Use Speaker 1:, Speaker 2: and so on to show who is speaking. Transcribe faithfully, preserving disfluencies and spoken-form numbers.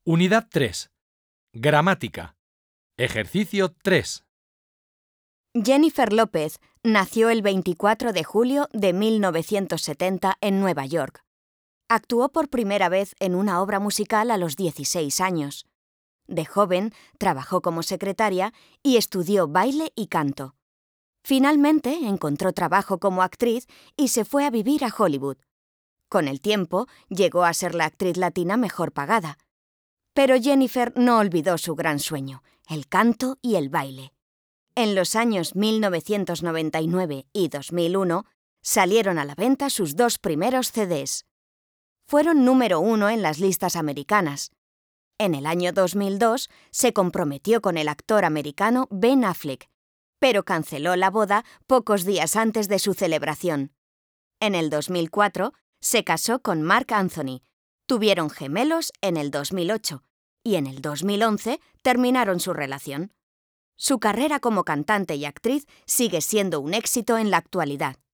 Speaker 1: Unidad tres. Gramática. Ejercicio tres.
Speaker 2: Jennifer López nació el veinticuatro de julio de mil novecientos setenta en Nueva York. Actuó por primera vez en una obra musical a los dieciséis años. De joven, trabajó como secretaria y estudió baile y canto. Finalmente, encontró trabajo como actriz y se fue a vivir a Hollywood. Con el tiempo, llegó a ser la actriz latina mejor pagada. Pero Jennifer no olvidó su gran sueño, el canto y el baile. En los años mil novecientos noventa y nueve y dos mil uno salieron a la venta sus dos primeros C Ds. Fueron número uno en las listas americanas. En el año dos mil dos se comprometió con el actor americano Ben Affleck, pero canceló la boda pocos días antes de su celebración. En el dos mil cuatro se casó con Marc Anthony, tuvieron gemelos en el dos mil ocho y en el dos mil once terminaron su relación. Su carrera como cantante y actriz sigue siendo un éxito en la actualidad.